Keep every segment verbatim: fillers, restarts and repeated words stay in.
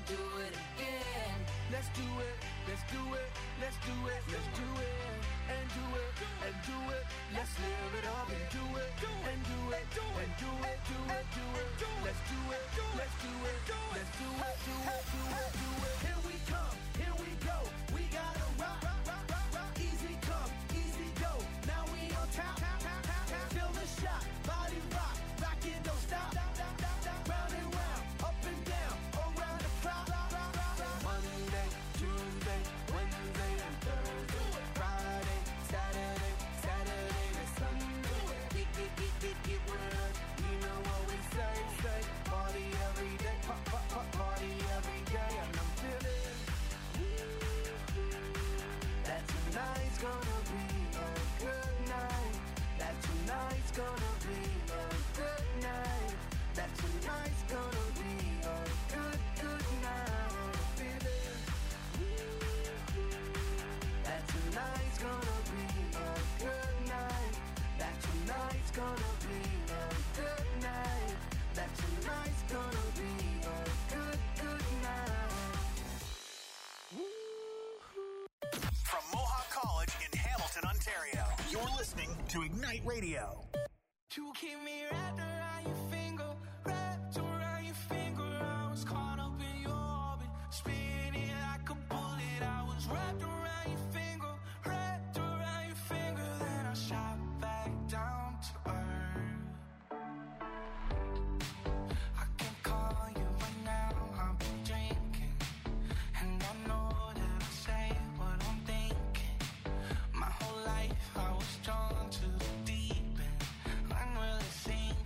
do it again. Let's do it, let's do it, let's do it, let's do it, and do it, and do it. Let's live it up and do it, and do it, and do it, do it, do it. Let's do it, let's do it, let's do it, do it, do it, do it. Here we come, here we go. We gotta rock, rock, rock, rock, rock. Easy come, easy go. Now we on top, top, top, top, top. Feel the shot, body rock, rock it, don't stop. Round and round, up and down, around the clock. Monday, Tuesday, Wednesday, and Thursday, Friday, Saturday, Saturday, and Sunday. Get, get, get, get, get with us. You know what we say, say. Party every day, pop, pop, pop, party every day, and I'm feeling that tonight's gonna be a good night. That tonight's gonna be a good night. That tonight's gonna be a good, good night. I'm feeling that tonight's gonna be a good night. That tonight's gonna be a good night. That tonight's gonna be a good, good night. From Mohawk College in Hamilton, Ontario, you're listening to Ignite Radio. You keep me wrapped around your finger, wrapped around your finger. I was caught up in your orbit, spinning like a bullet. I was wrapped around your finger, wrapped around your finger. Then I shot back down to earth. I can call you right now, I've been drinking, and I know that I say what I'm thinking. My whole life I was drawn to the deep end, I'm really sinking.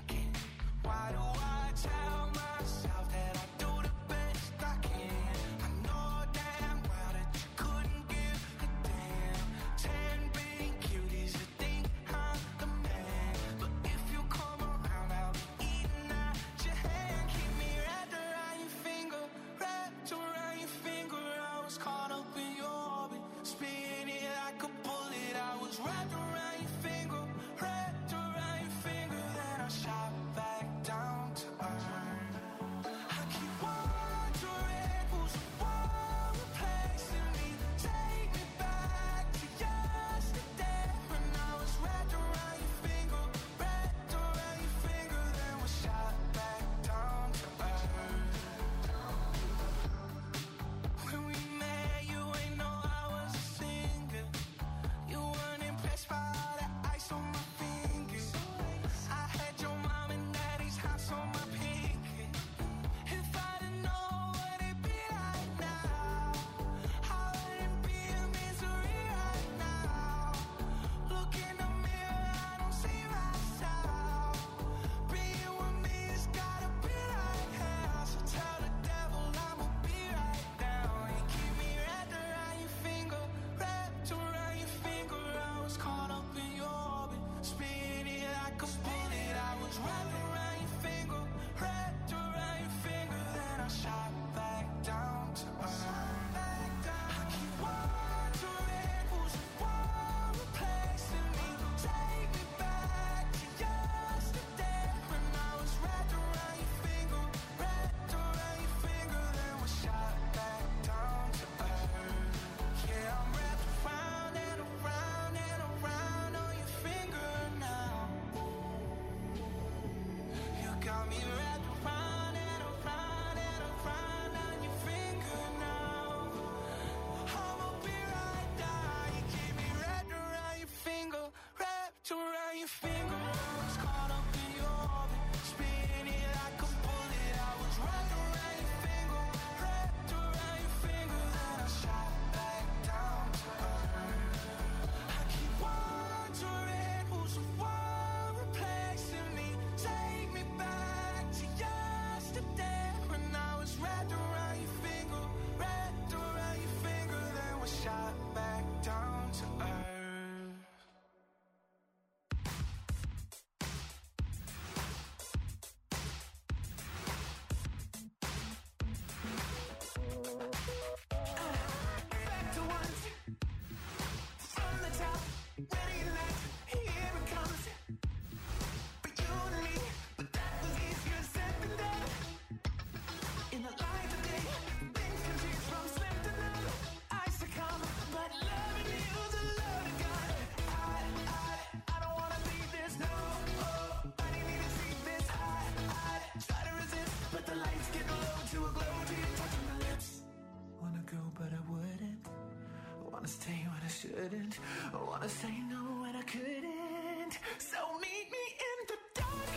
stay when I shouldn't. I wanna say no when I couldn't. So meet me in the dark.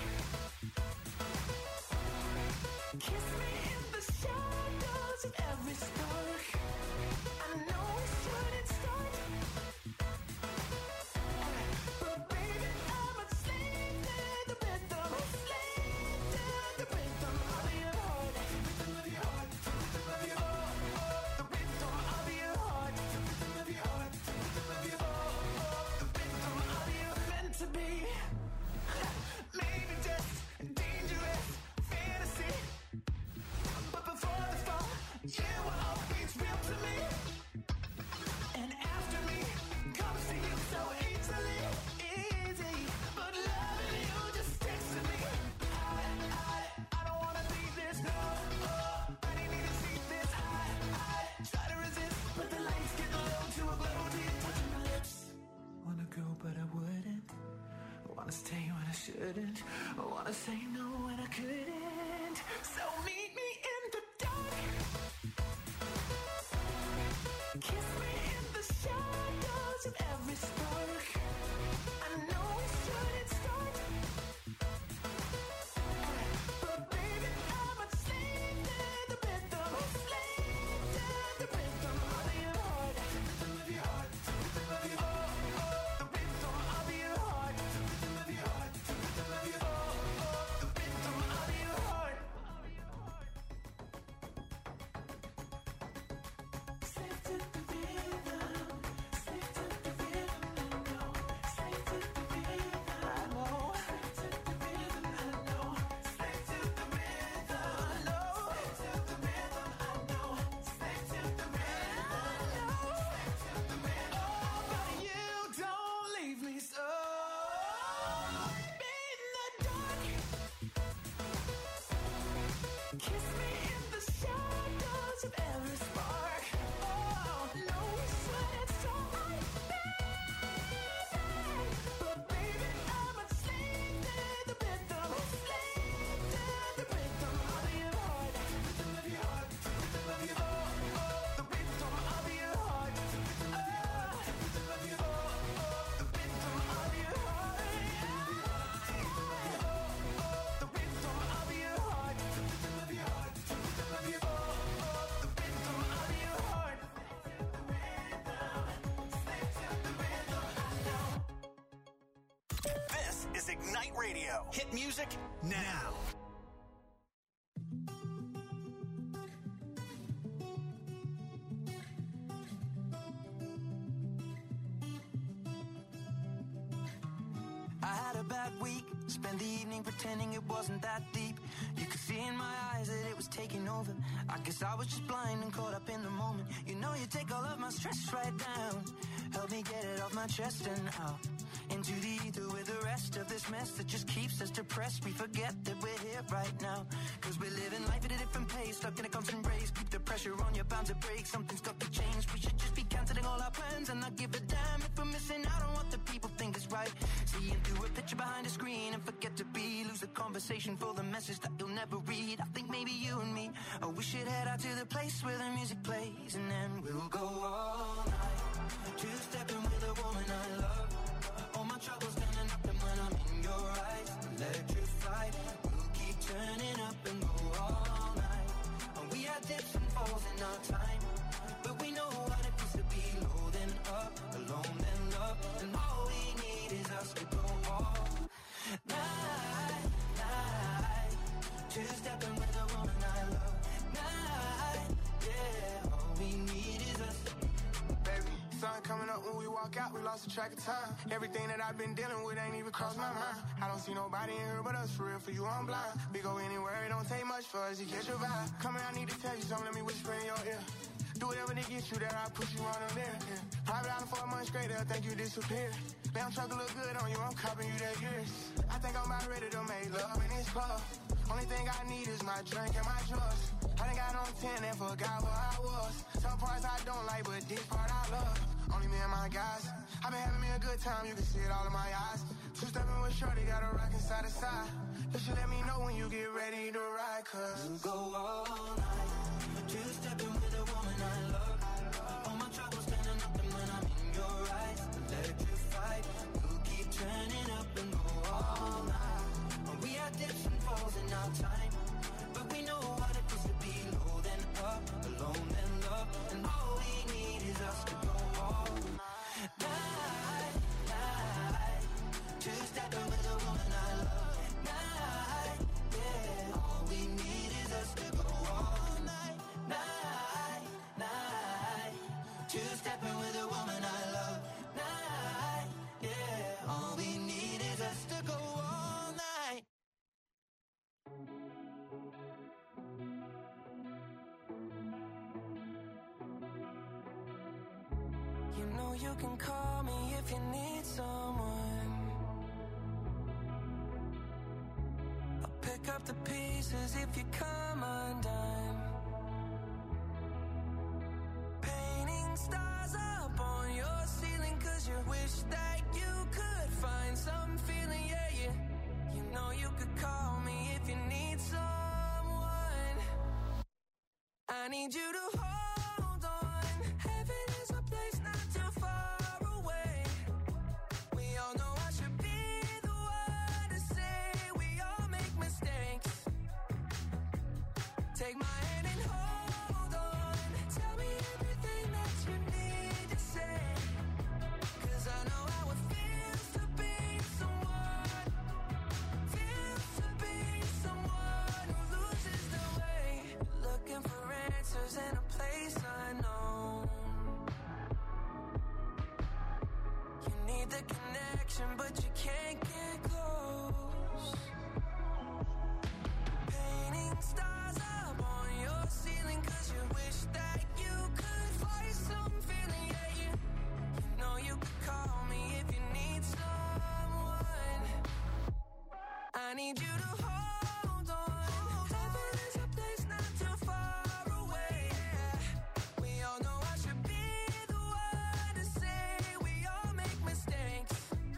Kiss me in the shadows of every spark. I know we shouldn't start, but baby, I'm a slave to the rhythm. A slave to the rhythm of your heart. Rhythm of your heart, rhythm of your heart. The rhythm of your heart, rhythm of your heart, rhythm of your heart. The rhythm of your meant to be. Maybe just dangerous fantasy, but before the fall, you were always real to me. And after me comes to you so easily, easy. But loving you just takes to me. I, I, I don't wanna be this, no. Oh, I didn't need to see this. I, I try to resist, but the lights get low to a glow. Do you touch my lips? Wanna go, but I wouldn't. Wanna stay when I shouldn't. I wanna say no when I couldn't. So meet me in the dark. Kiss me in the shadows of every spark. I know we shouldn't start, but baby, I'm a slave to the rhythm. A slave to the rhythm of your heart. Rhythm of your heart, rhythm of your heart. The rhythm of your heart, rhythm of your heart, rhythm of your heart. The rhythm of your heart. Slave to the rhythm, slave to the rhythm, I know. Slave to the rhythm, I know. Slave to the rhythm, I know. Slave to the rhythm, I know. Slave to the rhythm, I know. Slave to the rhythm, I know. Slave to the rhythm. Oh, but you don't leave me so. Be in the dark. Kiss me in the shadows of every spark. Oh, no, we shouldn't start, but baby, I'm a slave to the rhythm. A slave to the rhythm of your heart. Rhythm of your heart, rhythm of your heart. The rhythm of your heart. Oh, rhythm of your heart. The rhythm of your heart. The rhythm of your heart. Rhythm of your heart. Rhythm of your heart. The rhythm of your heart. Slave to the rhythm, I know. This is Ignite Radio. Hit music now. I had a bad week, spent the evening pretending it wasn't that deep. You could see in my eyes that it was taking over. I guess I was just blind and caught up in the moment. You know you take all of my stress right down. Help me get it off my chest and out into the ether with the rest of this mess that just keeps us depressed. We forget that we're here right now, cause we're living life at a different pace, stuck in a constant race. Keep the pressure on, you're bound to break. Something's got to change. We should just be cancelling all our plans and not give a damn if we're missing out on what the people think is right. Seeing through a picture behind a screen and forget to be. Lose the conversation for the message that you'll never read. I think maybe you and me, oh, we should head out to the place where the music plays, and then we'll go all night, two-stepping with a woman I love. All my troubles standing up, and when I'm in your eyes, electrified. We'll keep turning up and go all night. And we had dips and falls in our time, but we know what it feels to be low then up, alone then love. And all we need is us to go all night, night. Two-stepping with a woman I love. Night, yeah. All we need is us. Baby, sun coming up when we walk out, we lost the track of time. Everything that I've been dealing with ain't even crossed my mind. I don't see nobody in here but us, for real, for you I'm blind. We go anywhere, it don't take much for us to catch your vibe. Come here, I need to tell you something, let me whisper in your ear. Do whatever to get you there, I'll push you on them there. Yeah. Private island for a month straight, they'll think you disappeared. Damn truck look good on you, I'm copping you that years. I think I'm about ready to make love in this club. Only thing I need is my drink and my drugs. I done got on ten and forgot where I was. Some parts I don't like, but this part I love. Only me and my guys. I've been having me a good time, you can see it all in my eyes. Two-stepping with shorty, got a rockin' side to side. You should let me know when you get ready to ride, cause we'll go all night. Two-stepping with a woman I love. All my troubles standing up, and when You know you can call me if you need someone. I'll pick up the pieces if you come undone. Painting stars up on your ceiling, cause you wish that you could find some feeling, yeah, yeah. You know you could call me if you need someone. I need you to hold on. Heaven is a place not too far away. We all know I should be the one to say we all make mistakes. Take my hand and hold on. Tell me everything that you need to say. Cause I know how it feels to be someone. Feels to be someone who loses their way. Looking for answers in a place unknown. You need the connection, but you can't get close. Painting stars up on your ceiling, cause you wish that you could fly some feeling, yeah, yeah. You know you could call me if you need someone. I need you to hold on. Heaven is a place not too far away. We all know I should be the one to say we all make mistakes.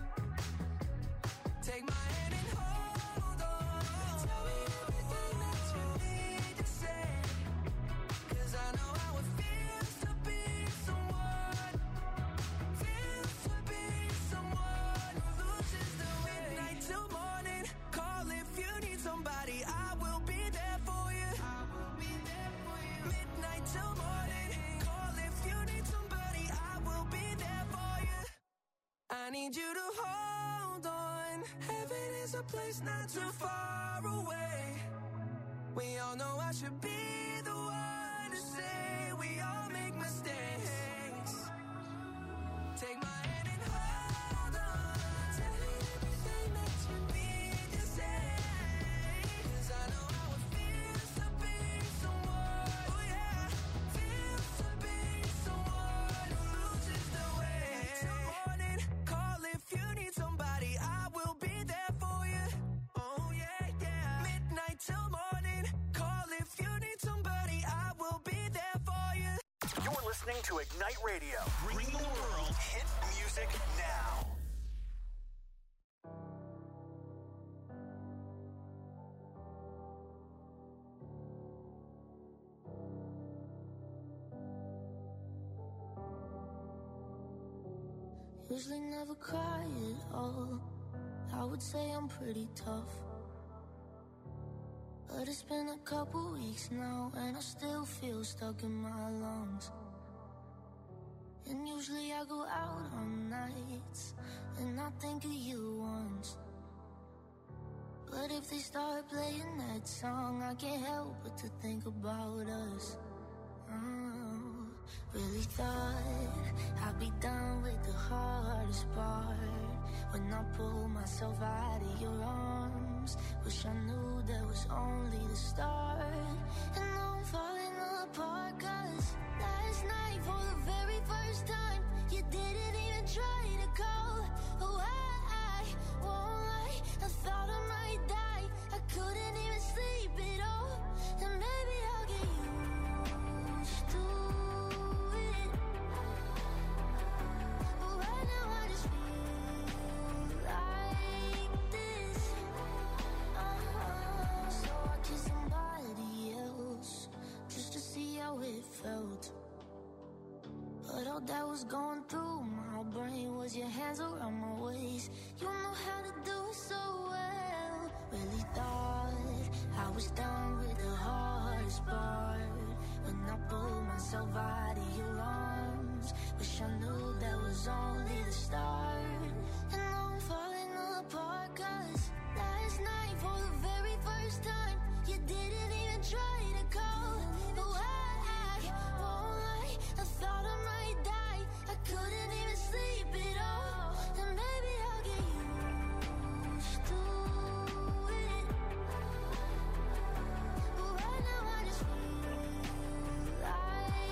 Take my hand and hold on. Tell me everything that you need to say. Cause I know how it feels to be someone. Feels to be someone who loses their way. Midnight till morning. Call if you need somebody. I will be there for you. I will be there for you. Midnight till morning. Call if you need somebody. I will be there for you. I need you to hold on. Heaven is a place not too far away. We all know I should be the one to say we all make mistakes. Take my hand and hold on. Tell me everything that you need to say. Cause I know how it feels to be someone. Oh yeah. Feels to be someone who loses their way. Till morning, call if you need somebody. I will be there for you. Oh yeah, yeah. Midnight till morning, call if you need somebody. I will be there for you. You're listening to Ignite Radio, bringing the world hit music now. Usually never cry at all. I would say I'm pretty tough, but it's been a couple weeks now and I still feel stuck in my lungs. And usually I go out on nights and I think of you once. But if they start playing that song, I can't help but to think about us. Oh, really thought I'd be done with the hardest part. When I pull myself out of your arms, wish I knew that was only the start. And now I'm falling apart, cause last night for the very first time, you didn't even try to call. Oh, I, I won't lie, I thought I might die. I couldn't even sleep at all. And maybe I'll get used to it, but right now I just feel like this. Uh-huh. So I kissed somebody else just to see how it felt. But all that was going through my brain was your hands around my waist. You know how to do it so well. Really thought I was done with the hardest part. When I pulled myself out of your arms, wish I knew that was only the start. And now I'm falling apart, cause last night for the very first time, you didn't even try to call. Oh, I, I won't lie, I thought I might die. I couldn't even sleep at all. And maybe I'll get used to it, but right now I just feel like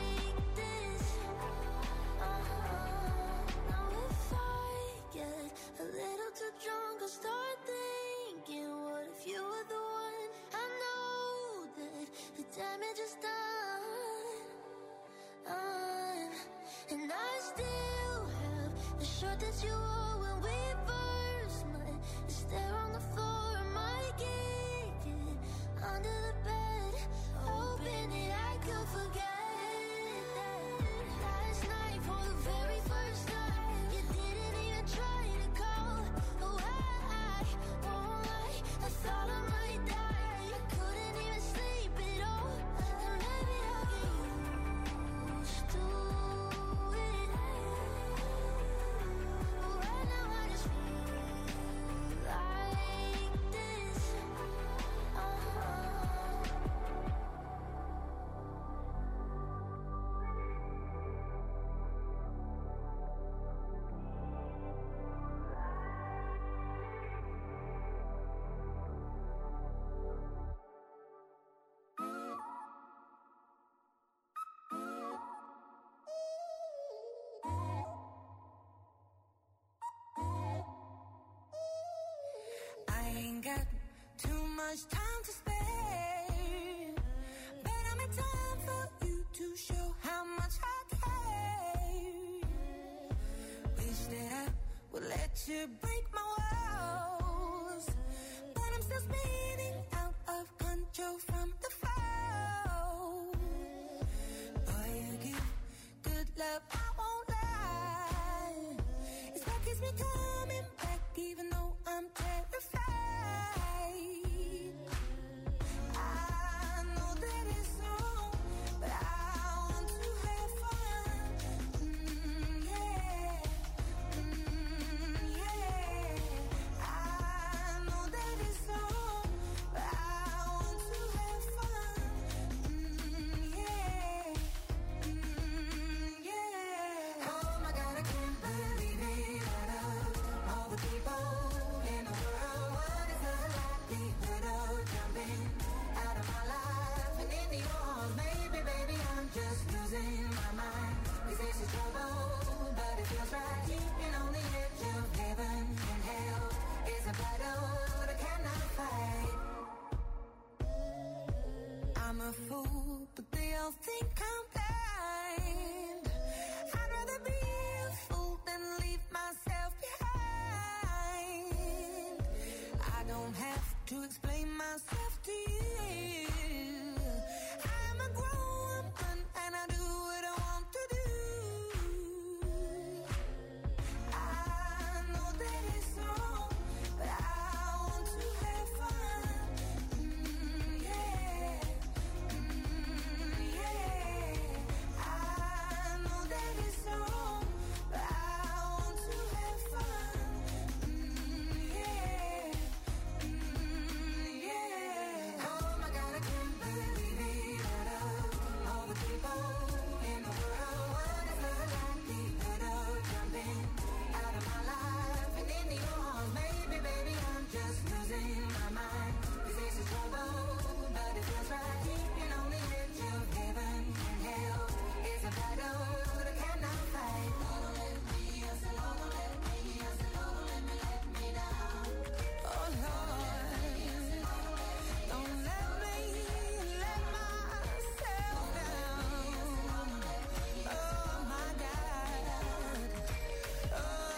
shirt that you wore when we first met is there on the floor of my kitchen, under the bed, hoping that I could forget that last night for the very first time you didn't even try to call. Oh, I won't lie, I thought I might die. I couldn't even sleep at all, and maybe I'll get used to it. Right now I just feel like this. Uh-huh. I ain't got too much time to spare, but I'm in time for you to show how much I care. Wish that I would let you break my walls, but I'm still spinning out of control from the fall. Boy, you give good love, I won't lie. It's what keeps me coming back, even though I'm terrified. I know that it's wrong, but I want to have fun. Mm, yeah, mm, yeah. I know that it's wrong, but I want to have fun. Mm, yeah, mm, yeah. Oh my God, I can't believe it. Out of all the people in the world, what is the likelihood of jumping out of my life and into yours? Maybe, baby, I'm just losing my mind. This is trouble, but it feels right. Keeping on the edge of heaven and hell is a battle that I cannot fight. I'm a fool, but they all think I'm blind. I'd rather be a fool than leave myself behind. I don't have to explain myself to you. I'm a grown woman and I do what I want to do. I know that it's wrong, but I want to have fun. Mm, yeah, mm, yeah. I know that it's wrong, but I want to have fun. Mm, yeah, mm, yeah. Oh my God, I can't believe it. Out of all the people in the world, what is the likelihood of jumping out of my life and into yours? Maybe, baby, I'm just losing my mind. 'Cause this is trouble, but it feels right. Keeping on the edge of heaven and hell is a battle that I cannot fight. Don't let me, I said, don't let me, I said, don't let me let me down. Oh Lord, don't let me let myself down. Oh my God. Oh,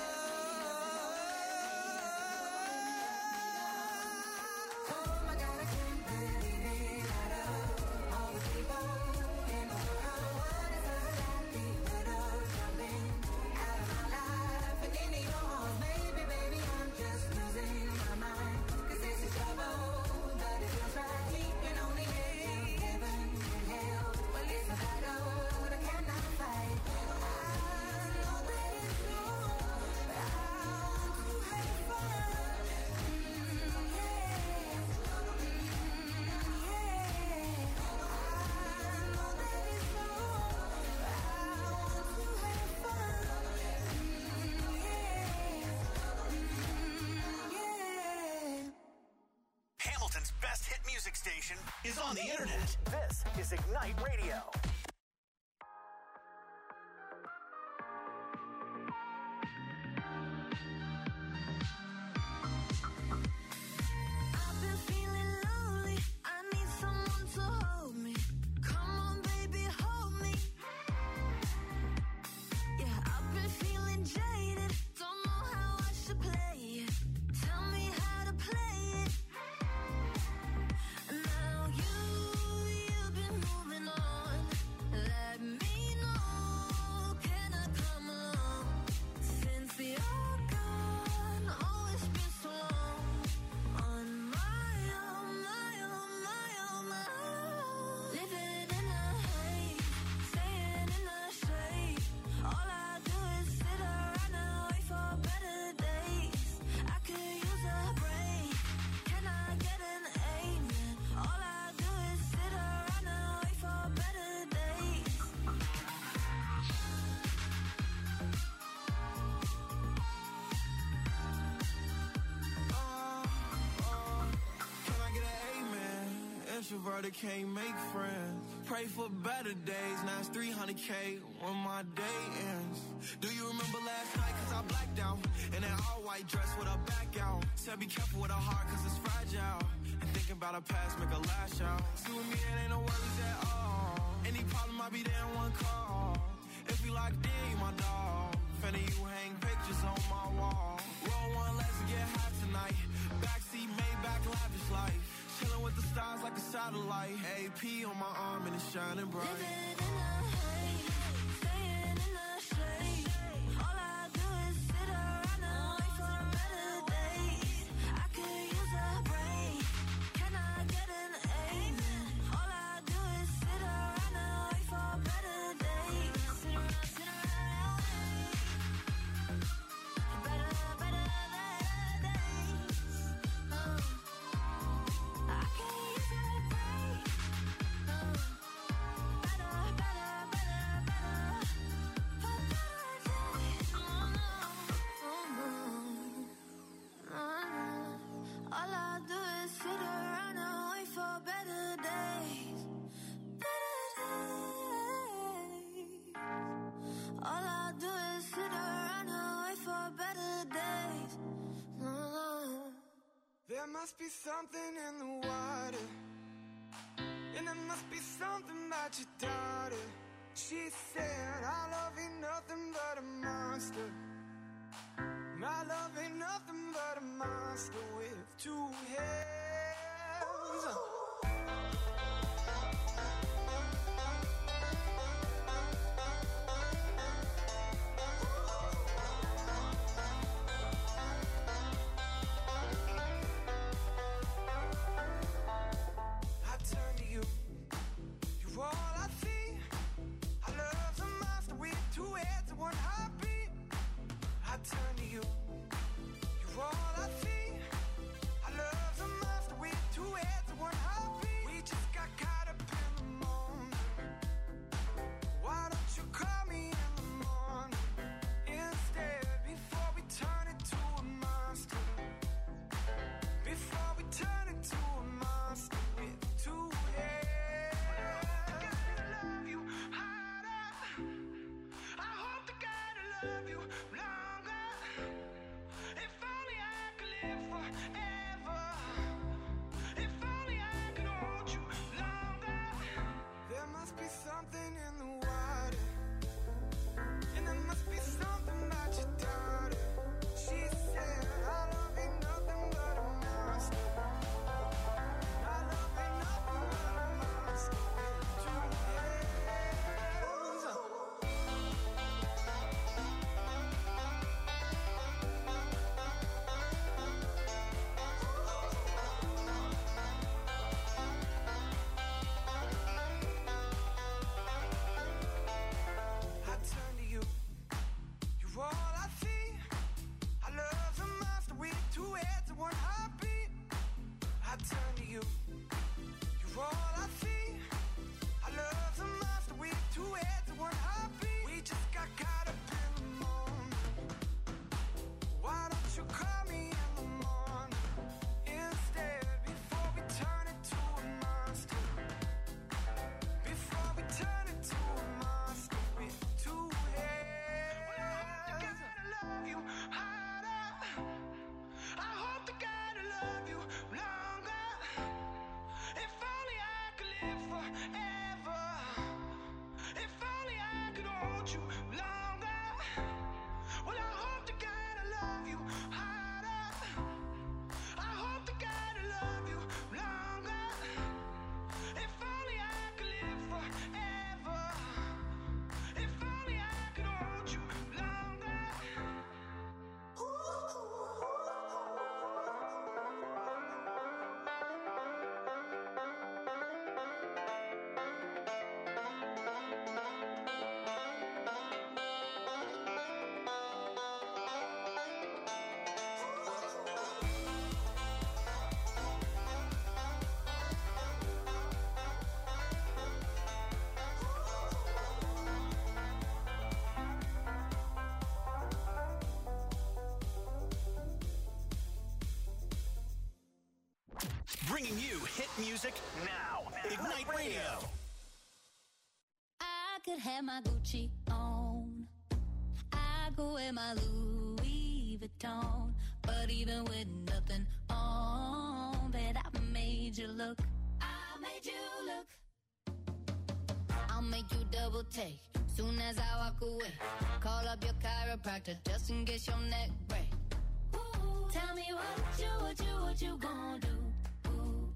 oh my God, I can't believe it. Out of all the people in the world, what is the likelihood of jumping out of my life and into yours? Maybe, baby, I'm just losing my mind. 'Cause this is trouble, but it feels right. Keeping on the edge of heaven and hell. Well, it's a battle that I cannot fight. I know that it's wrong, but I want to have fun. Mm, yeah, mm, yeah. I know that it's wrong, but I want to have fun. Mm, yeah, mm, yeah. Hamilton's best hit music station is on the internet. This is Ignite Radio. I've been feeling lonely. I need someone to hold me. Come on, baby, hold me. Yeah, I've been feeling jaded. Extrovert can't make friends. Pray for better days. Now it's three hundred K when my day ends. Do you remember last night? Cause I blacked out. In that all white dress with a back out. Said be careful with a heart cause it's fragile. And thinking about a past make a lash out. See with me it ain't no worries at all. Any problem I be there in one call. If you locked in, you my dog. Fanny, you hang pictures on my wall. Roll one, let's get high tonight. Backseat, Maybach, lavish life. Chilling with the stars like a satellite. A P on my arm and it's shining bright. Living in the haze, staying in the shade. All I do is sit around and wait for better days. I could use a break. Can I get an amen? All I do is sit around and wait for better days. Sit around, sit around and wait. Better, better, better days. Oh. I can use a break. Oh. Better, better, better, better. For better days. Oh no. Oh no. Oh no. All I do is sit around and wait for better days. Better days. All I do is sit around and wait for better days. Oh. There must be something in the water, and there must be something about your daughter. She said, our love ain't nothing but a monster. My love ain't nothing but a monster with two heads. I turn to you, you're all I see. Our love's a monster with two heads and one heartbeat. I turn to you, you're all I see. Our love's a monster with two heads and one heartbeat. We just got caught up in the moment. Why don't you call me in the morning instead, before we turn it to a monster? Before we turn it to a monster with two heads. I love you harder. I hope to God I love you longer. If only I could live forever. If only I could hold you longer. There must be something in the water, and there must be something about your daughter. She said, our love ain't nothing but a monster. Our love ain't nothing but a monster with two heads. Bringing you hit music now. Ignite Radio. I could have my Gucci on. I could wear my Louis Vuitton. But even with nothing on, bet I made you look. I made you look. I'll make you double take soon as I walk away. Call up your chiropractor just in case your neck break. Ooh, tell me what you, what you, what you gonna do. Ooh.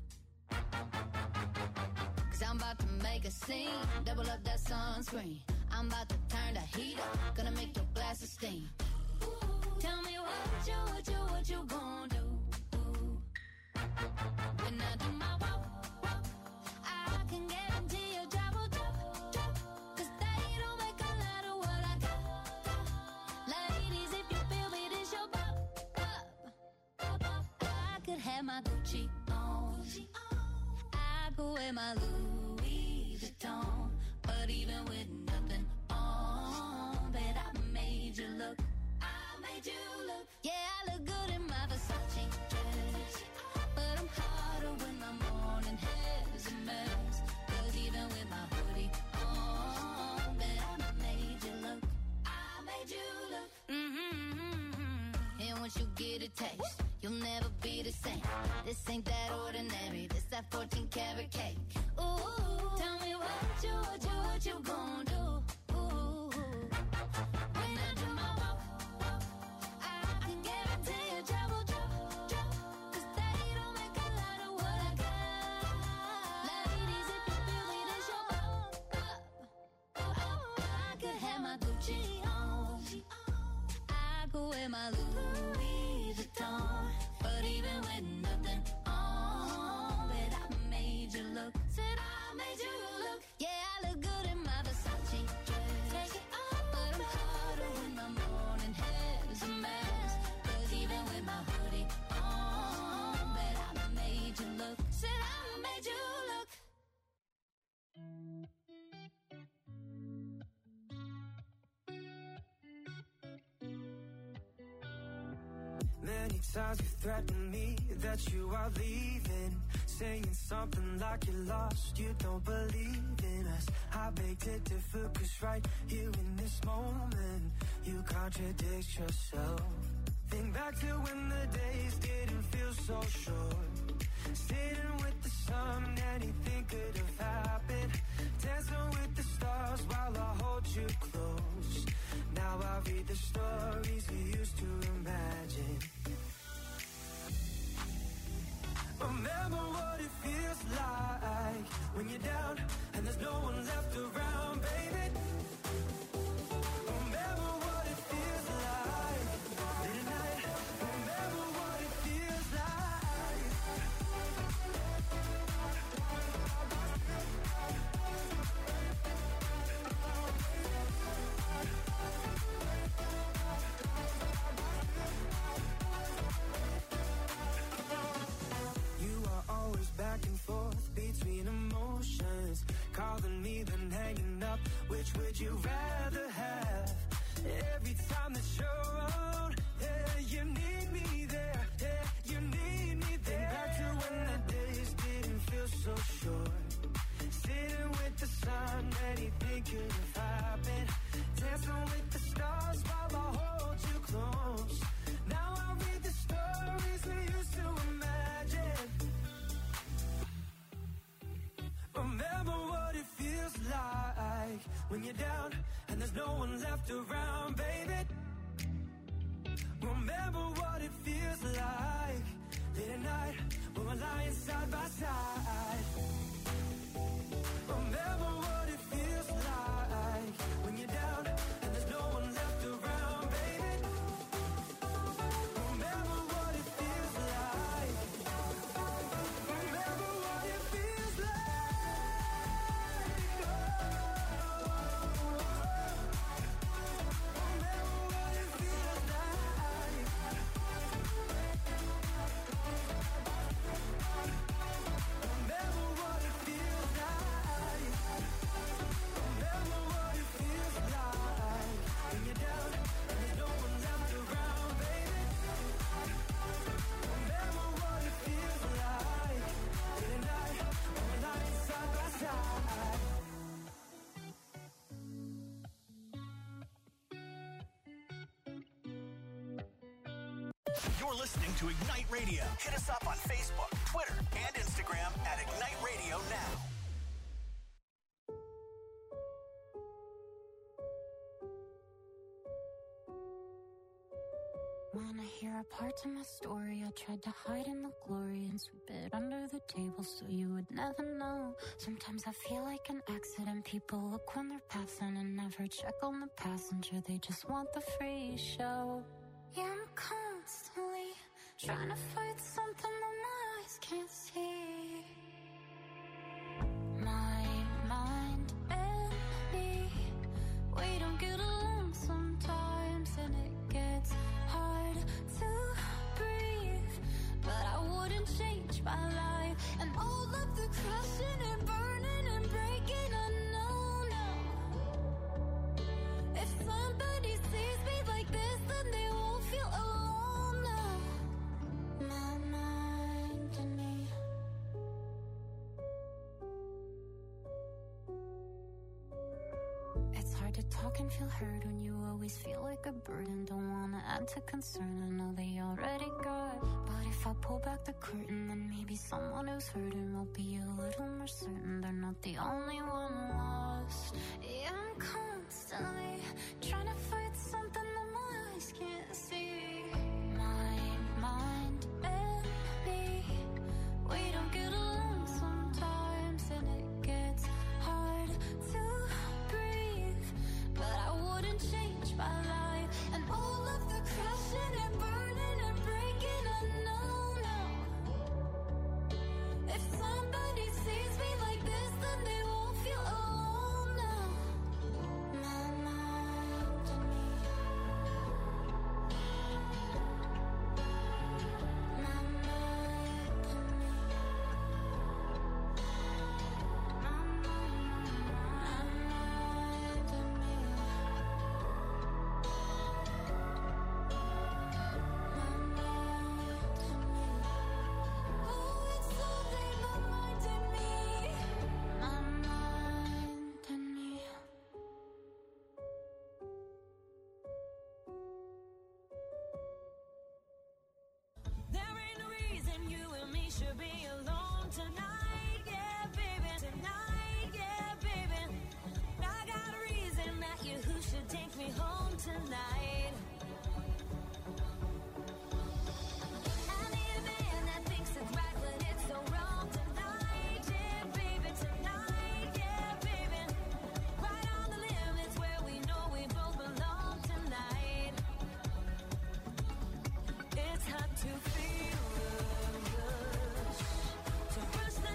Cause I'm about to make a scene. Double up that sunscreen. I'm about to turn the heat up. Gonna make your glasses steam. Ooh, tell me what you, what you, what you gonna do. Ooh. When I do my walk, walk, I can guarantee your job will drop, drop. Cause they don't make a lot of what I got, got. Ladies, if you feel me, this your bop, bop, bop, bop. I could have my Gucci on. I could wear my Louis Vuitton. But even with nothing on, bet I made you look. I made you look. Yeah, I look good in my Versace dress. But I'm hotter when my morning hair's a mess. Cause even with my hoodie on, bet I made you look. I made you look. Mm-hmm. And once you get a taste, you'll never be the same. This ain't that ordinary. This that fourteen karat cake. Ooh, tell me what you, what you, what you gon' do. Ooh, when I do my walk, walk, I can guarantee your job will drop, drop. Cause they don't make a lot of what I got. Ladies, if you feel me, this your bop, bop, bop. I could have my Gucci on. I could wear my Louis Vuitton. But even with nothing on, bet I made you look. Said I made you look. Yeah, I look good in my Versace dress. Take it off, but I'm hotter when my morning hair's a mess. Cause even with my hoodie on, bet I made you look. Said I made you look. Many times you threaten me that you are leaving, saying something like you're lost, you don't believe in us. I beg to differ, cause right here in this moment, you contradict yourself. Think back to when the days didn't feel so short. Sitting with the sun, anything could have happened. Dancing with the stars while I hold you close. Now I read the stories we used to imagine. Remember what it feels like when you're down and there's no one left around, baby. Remember what it feels like late at night. Remember what it feels like. You are always back and forth between emotions, calling me then hanging up. Which would you rather have? Every time that you're around, yeah, you need me there, yeah, you need me there. Back to when the days didn't feel so short. Sitting with the sun, anything could have happened. Dancing with the stars while I hold you close. Now I read the stories we used to imagine. Remember what it feels like when you're down and there's no one left around, baby. Remember what it feels like late at night when we're lying side by side. Remember what it feels like when you're down and there's no one left around, baby. Remember what it feels like. Remember what it feels like. Remember what it feels like. Remember what it feels like. You're listening to Ignite Radio. Hit us up on Facebook, Twitter, and Instagram at Ignite Radio Now. When I hear a part of my story, I tried to hide in the glory and sweep it under the table so you would never know. Sometimes I feel like an accident. People look when they're passing and never check on the passenger. They just want the free show. Yeah, I'm constantly trying to fight something that my eyes can't see. My mind and me, we don't get along sometimes, and it gets hard to breathe. But I wouldn't change my life and all of the crushing and burning and breaking. I know now, if somebody sees me like this, then they won't feel alone now. My mind and me. It's hard to talk and feel heard when you always feel like a burden. Don't wanna add to concern, I know they already got. But if I pull back the curtain, then maybe someone who's hurting will be a little more certain they're not the only one lost. Yeah, I'm constantly trying to fight something that my eyes can't see. My mind and me, we don't get along sometimes, and it gets hard to breathe. But I wouldn't change my life and all of the crushing and burning and breaking. I know now, if somebody sees me like this, then they won't feel alone now. My mind and me. My mind and me. My mind, my mind and me. My mind and me. Oh, it's something my mind and me. My mind and me. There ain't no reason you and me should be alone tonight, yeah, baby. Tonight, yeah, baby. I got a reason that you who should take me home tonight. I need a man that thinks it's right when it's so wrong tonight, yeah, baby. Tonight, yeah, baby. Right on the limits where we know we both belong tonight. It's hard to feel the rush, to rush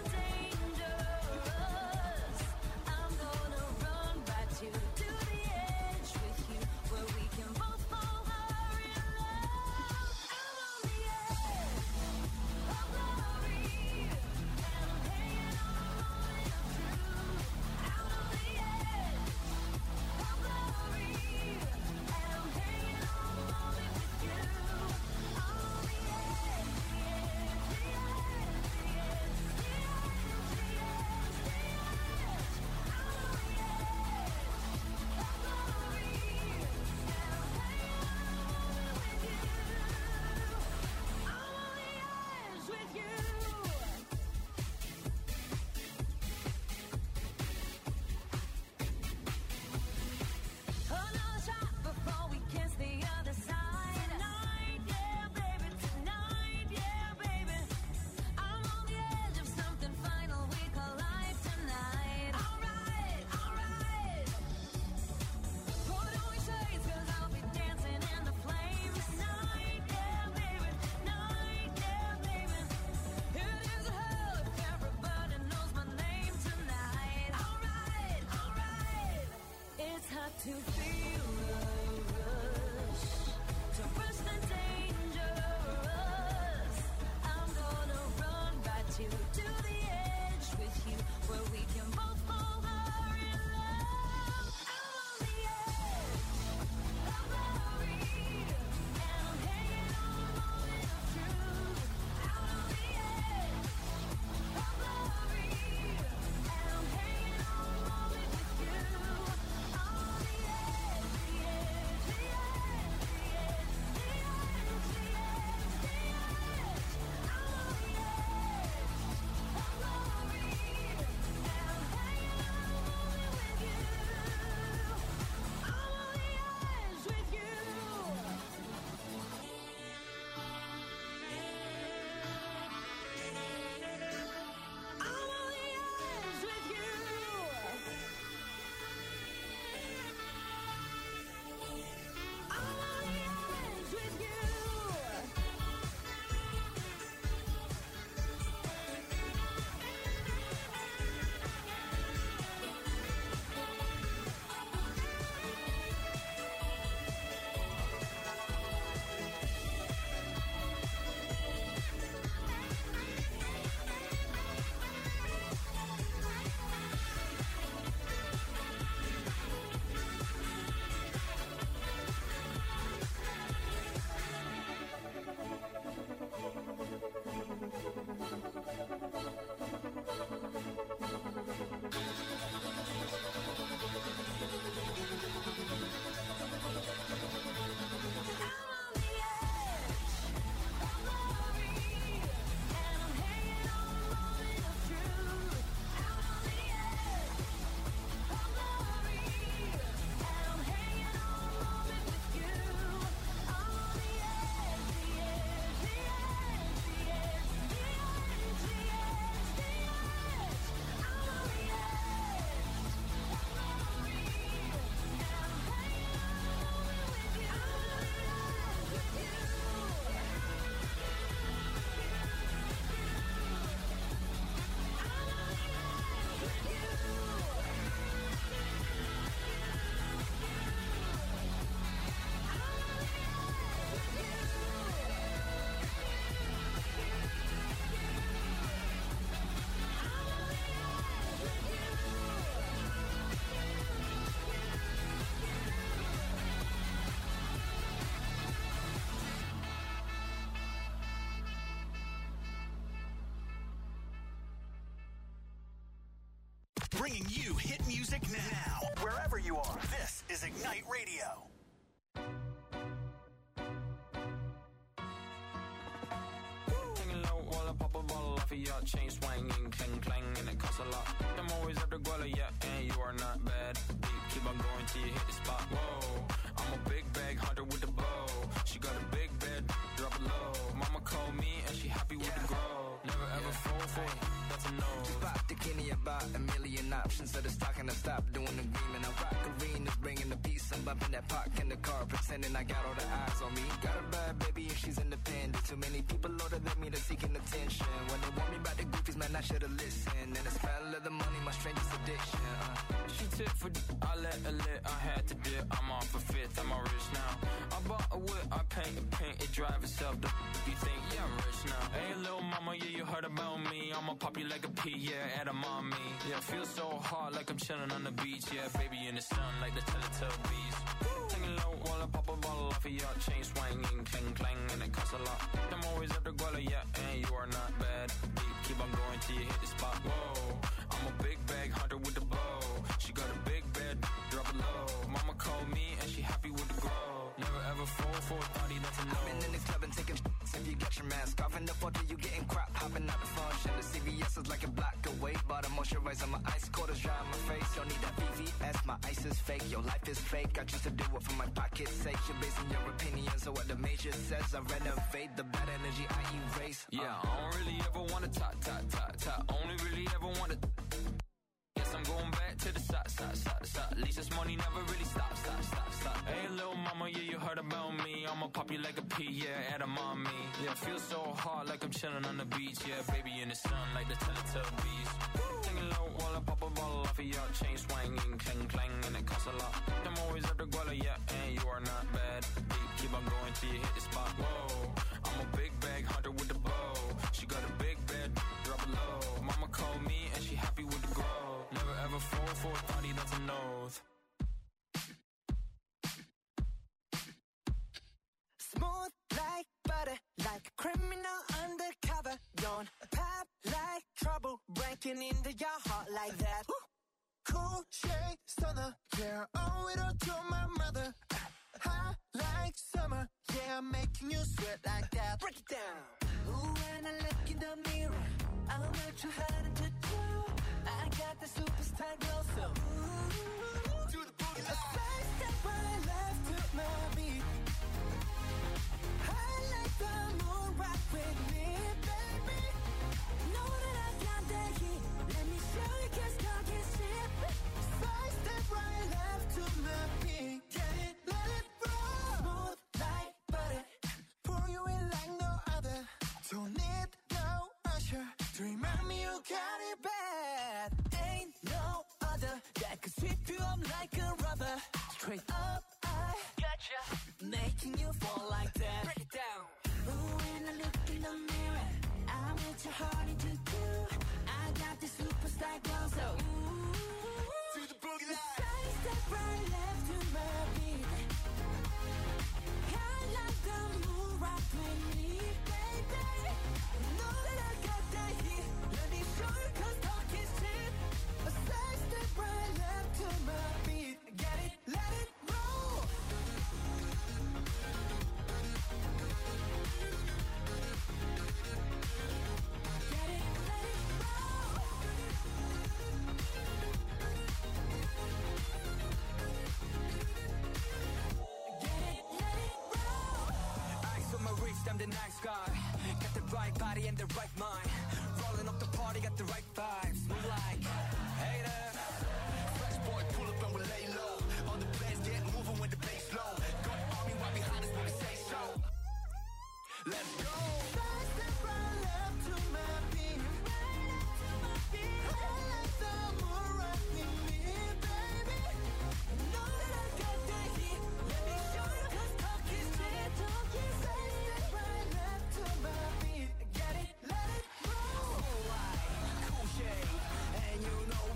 bringing you hit music now. Wherever you are, this is Ignite Radio. Taking low while I pop a bottle off of your chain swinging, clang clang, and it costs a lot. I'm always after Guala, yeah, and you are not bad. Deep, keep on going till you hit the spot. Whoa, I'm a big bag hunter with the bow. She got a big bed, drop it low. Mama called me and she happy with yeah. the grow. Never ever yeah. fall for it, that's a no. Just pop the Kenny about a million options. So the stock and I stop doing the green. And I rock arenas, bringing the peace. I'm bumping that park in the car, pretending I got all the eyes on me. Got a bad baby and she's independent. Too many people older than me, they're seeking attention. When they want me about the goofies, man, I should've listened. And the smell of the money, my strangest addiction. Uh. She tip for d- I let her lit, I had to dip. I'm off a fifth, I'm all rich now. I bought a whip, I paint it, paint it, drive itself. The f- you think, yeah, I'm rich now. Hey, little mama, yeah, you heard about me. I'ma pop you like a pea, yeah, at a mommy. Yeah, feel so hot like I'm chilling on the beach. Yeah, baby in the sun like the Teletubbies. Taking low while I pop a bottle off of your chain swinging, clang clang, and it costs a lot. I'm always after Guala, yeah, and you are not bad. Deep, keep on going till you hit the spot. Whoa, I'm a big bag hunter with the bow. She got a big bed, drop it low. Mama called me and she happy with the grow. Never ever fall for a party, that's a no. I've been in the club and taking sh**s. If you got your mask off in the photo, you getting crap. Hopping out the function. The C V S is like a block away. Bought a moisturizer, my ice quarters dry on my face. Don't need that V V S, my ice is fake. Your life is fake. I choose to do it for my pocket's sake. You're basing your opinions on what the major says. I renovate the bad energy I erase. Yeah, uh. I don't really ever wanna talk, talk, talk, talk. Only really ever wanna. I'm going back to the side, side, side, side. At least this money never really stops, stop, stop, stop. Hey, little mama, yeah, you heard about me. I'ma pop you like a pea, yeah, at a mommy. Yeah, feel so hot like I'm chilling on the beach. Yeah, baby in the sun like the Teletubbies. Taking low while I pop a bottle off of your chain swinging, clang clang, and it costs a lot. I'm always after Guala, yeah, and you are not bad. Deep, keep on going till you hit the spot. Whoa, I'm a big bag hunter with the bow. She got a big bed, drop it low. Mama called me and she happy with the grow. Never ever fall for a party, that's a nose. Smooth like butter, like a criminal undercover. Don't pop like trouble, breaking into your heart like that. Cool shade stunner, yeah, owe it all to my mother. Hot like summer, yeah, I'm making you sweat like that. Break it down. Ooh, when I look in the mirror, I'm not too hard to do. I got the superstar glow, so ooh, do the boogie line. A side step right left to my beat. I like the moon rock with me, baby. Know that I got that heat. Let me show you, 'cause talk is cheap. Side step right left to my beat. Get it, let it roll. Smooth like butter, pour you in like no other. Don't need no usher to remind me you got it bad. Ain't no other that could sweep you up like a rubber. Straight up, I gotcha, making you fall like that. Break it down. Ooh, when I look in the mirror, I'm with your heart into two. I got the superstar glow, so ooh, do the boogie line. Side step right left to my beat. I like the moon rock with me, baby. Know that I got that heat. Let me show you, 'cause talk is cheap. A side step right left to my beat. Get it, let it roll. Get it, let it roll. Get it, let it roll. Eyes on my wrist, I'm the nice guy. Got the right body and the right mind. Rolling up the party, got the right vibes. Move like hater. Fresh boy, pull up and we lay low. All the players get moving when the bass low. Got army right behind us when we say so. Let's go. Side step right left to my beat. I like the moon rock with me, baby. Know that I got that heat. Let me show you, 'cause talk is cheap. Side step right left to my beat. Get it, let it roll. Cool shade, and you know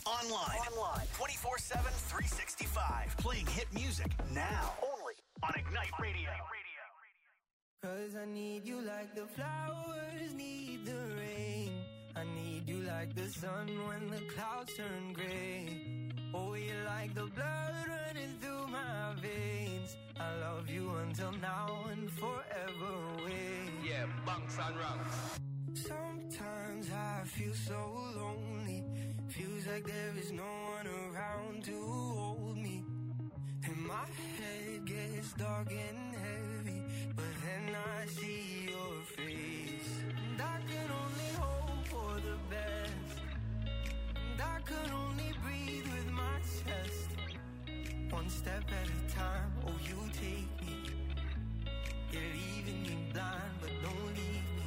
Online. Online. twenty-four seven, three sixty-five. Playing hit music now. Only on Ignite Radio. Cause I need you like the flowers need the rain. I need you like the sun when the clouds turn gray. Oh, you're like the blood running through my veins. I love you until now and forever away. Yeah, bunks and ranks. Sometimes I feel so lonely. Feels like there is no one around to hold me. And my head gets dark and heavy, but then I see your face. And I can only hope for the best. And I could only breathe with my chest. One step at a time, oh you take me. You're leaving me blind, but don't leave me.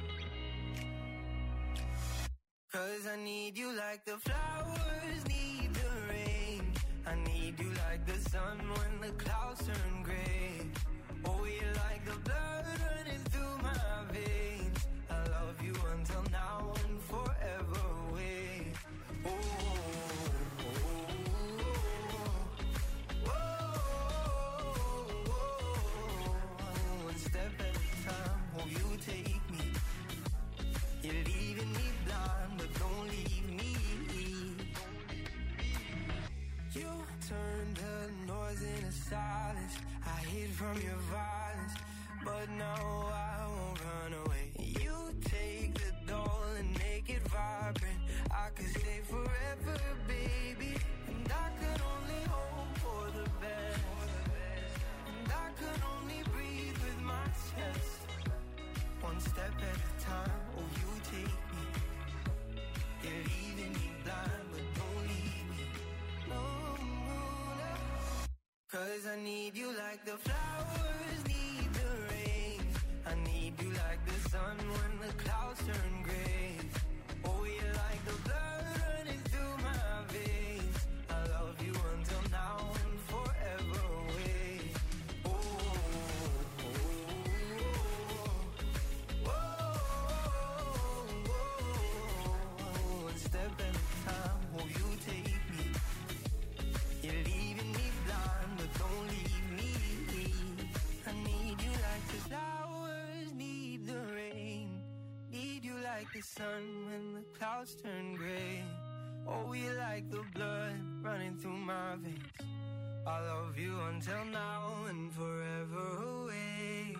Cause I need you like the flowers need the rain. I need you like the sun when the clouds turn gray. Oh, you're like the blood running through my veins. I love you until now and forever away. Oh, oh, oh, oh, oh. One step at a time, oh, you take me. You're leaving me blind, but don't leave me. You turned the noise into silence. I hid from your violence, but now I won't run away. You take the doll and make it vibrant. I could stay forever, baby. And I could only hope for the best. And I could only breathe with my chest. One step at a time, oh you take me. You're leaving me blind, but don't leave me. No, no, no. Cause I need you like the flowers need the rain. I need you like the sun when the clouds turn gray. Oh, you're like the blood running through my veins. I love you until now and forever away. Oh, oh, oh, oh, oh. One step at a time, oh you take me. You're leaving me blind, but don't leave me. I need you like the flowers need the rain. Need you like the sun when the clouds turn gray. Oh, you like the blood running through my veins. I love you until now and forever away.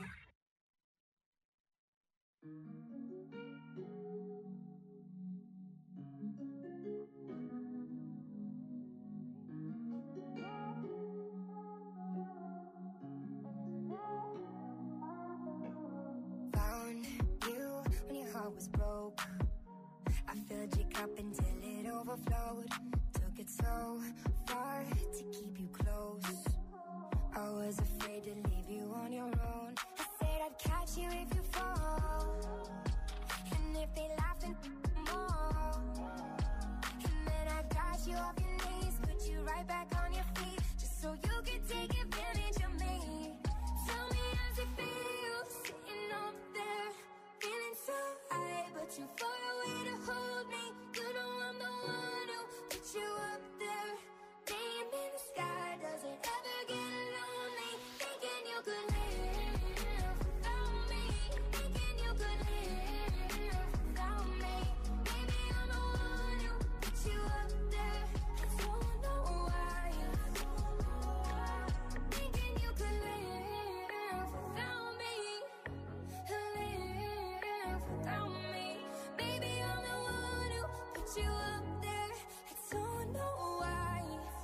Found you when your heart was broke. I filled your cup until it overflowed. Took it so far to keep you close. I was afraid to leave you on your own. I said I'd catch you if you fall. And if they laugh and more. And then I got you off your knees, put you right back on your feet, just so you could take advantage of me. Tell me how's it feel, sitting up there, feeling so high, but too far away to hold me. You know I'm the one who put you up there. Name in the sky, does it ever get lonely? Thinking you could live without me. Thinking you could live without me. Maybe I'm the one who put you up there. I don't know why. Thinking you could live without me. Live without me. Baby, I'm the one who put you up there. I don't know why.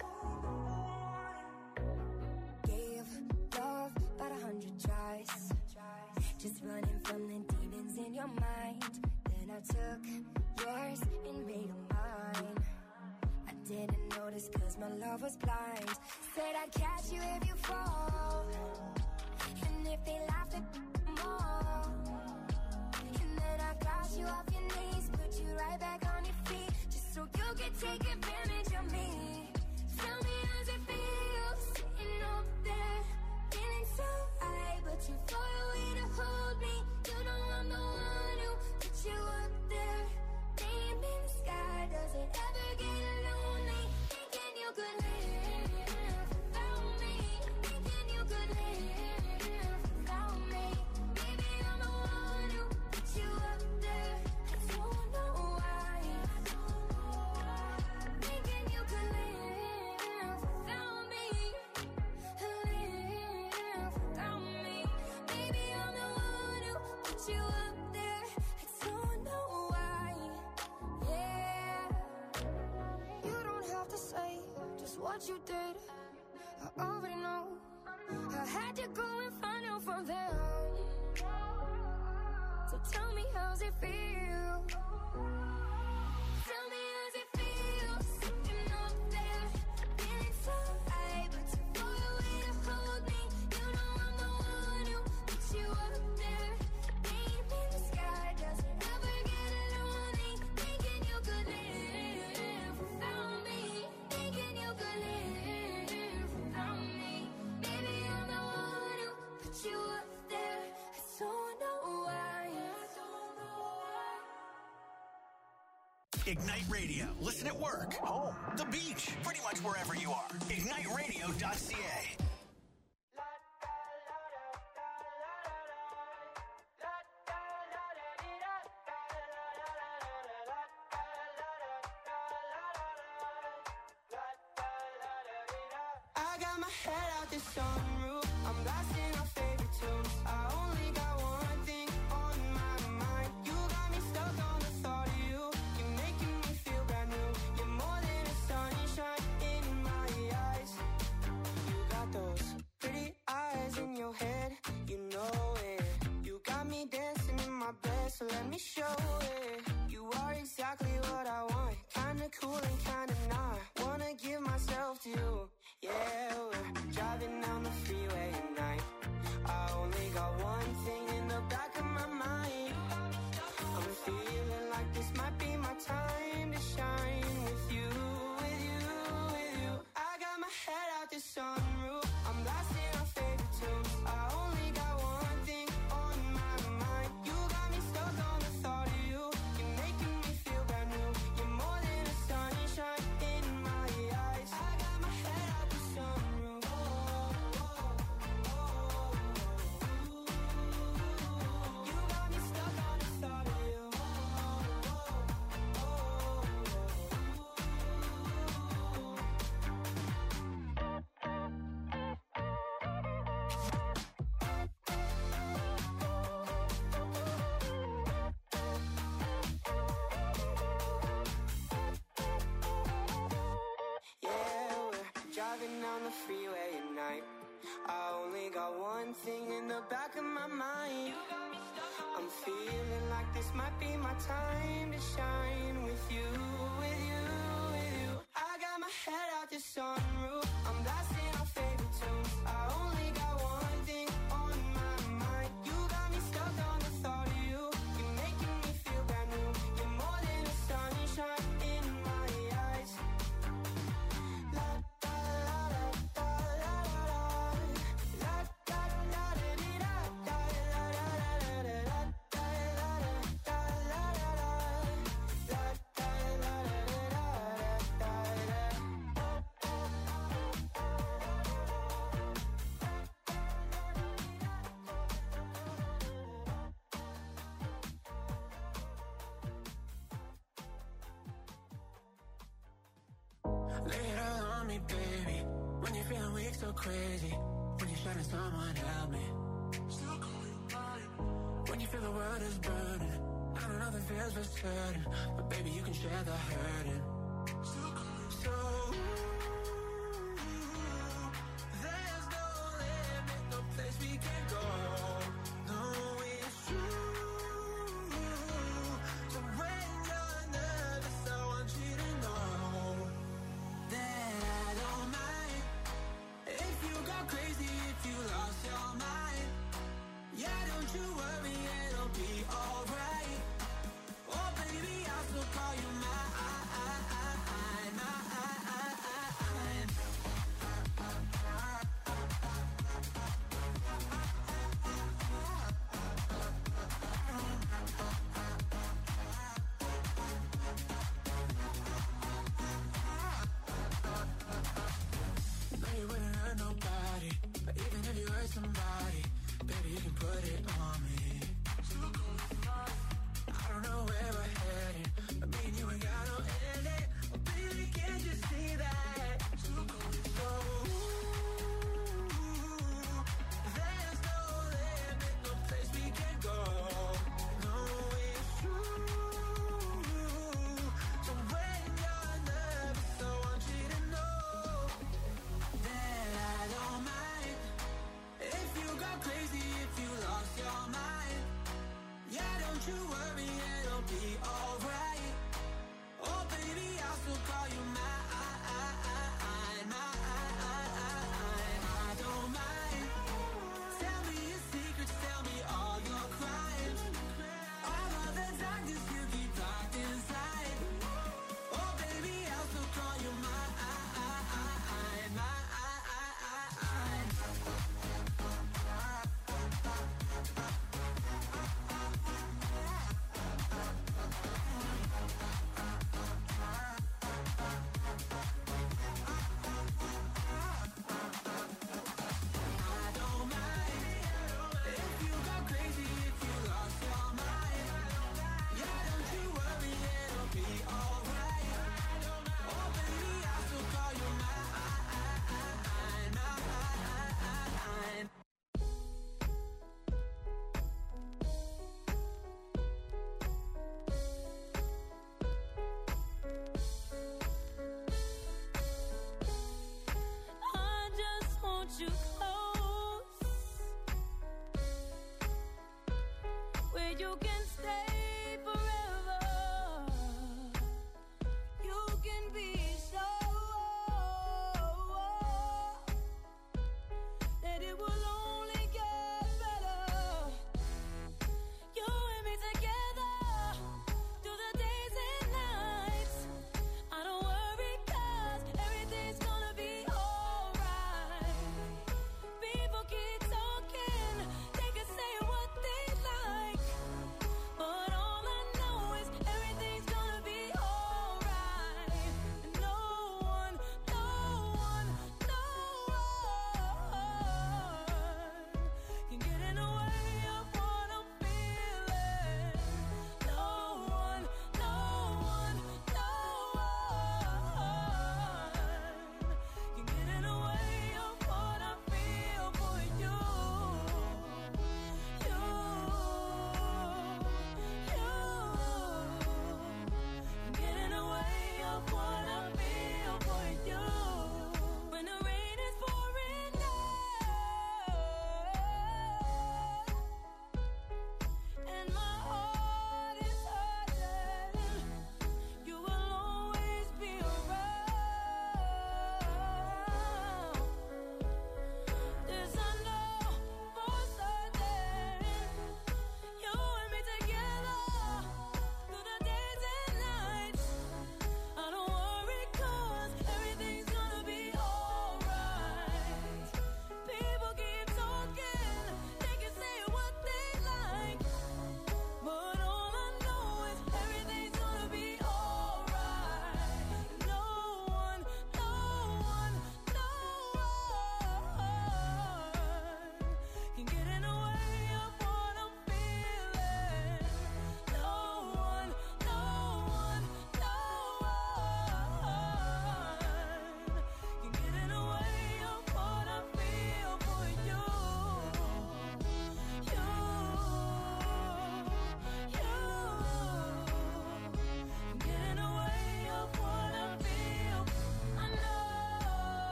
Gave love about a hundred tries, just running from the demons in your mind. Then I took yours and made them mine. I didn't notice cause my love was blind. Said I'd catch you if you fall. And if they laugh at more. And then I got you off your knees, put you right back on your feet, just so you could take advantage of me. Tell me how's it feel, sitting up there, feeling so high, but too far away to hold me. You know I'm the one who put you up there. Name in the sky, does it ever get lonely? what you did, I already know. I had to go and find out from them. So tell me, how's it feel? Tell me, how's it feel? Sitting up there, feeling so high, but too far away to hold me. You know I'm the one who puts you up there. Name in the sky doesn't ever get lonely. Thinking you could live without me. Thinking you could live without me. Maybe I'm the one who puts you up there. I don't know why. I don't know why. Ignite Radio. Listen at work, home, the beach, pretty much wherever you are. ignite radio dot c a. I got my head out the sunroof. I'm blasting our favorite tunes. I only got one thing on my mind. You got me stuck on the thought of you. You're making me feel brand new. You're more than a sunshine in my eyes. You got those pretty eyes in your head. You know it. You got me dancing in my bed, so let me show it. You are exactly what I want. Kinda cool and kinda not. Wanna give myself to you. Yeah, we're driving down the freeway at night. I only got one thing in the back of my mind. I'm feeling like this might be my time to shine with you, with you, with you. I got my head out the sunroof. I'm blasting our favorite tunes. I only got one thing on my mind. You got me stuck on the thought of you. You're making me feel brand new. You're more than a sunshine in my eyes. I got my head out the sunroof. You got me stuck on the thought of you. Yeah, we're driving down the freeway at night. I only got one thing in the back of my mind. I'm feeling like this might be my time to shine with you, with you, with you. I got my head out the sunroof. I'm blasting our favorite tunes. I only got one thing on my mind. You got me stuck on the thought of you. You're making me feel brand new. You're more than a sunshine in my eyes. La da la da da la la la la da da da da da la la la da da da da la la la la da la la la Lay it all on me, baby. When you're feeling weak, so crazy. When you're shining, someone help me. Still call you mine. When you feel the world is burning, I know nothing feels for certain, but baby, you can share the hurting. Still call you so. There's no limit, no place we can go. No, it's true. So when you're nervous, I want you to know that I don't mind if you go crazy, if you lost your mind. Yeah, don't you worry, it'll be alright. Oh baby, I'll still call you mine, mine, mine. No, you wouldn't hurt nobody, but even if you hurt somebody, baby, you can put it on me. I don't know where we're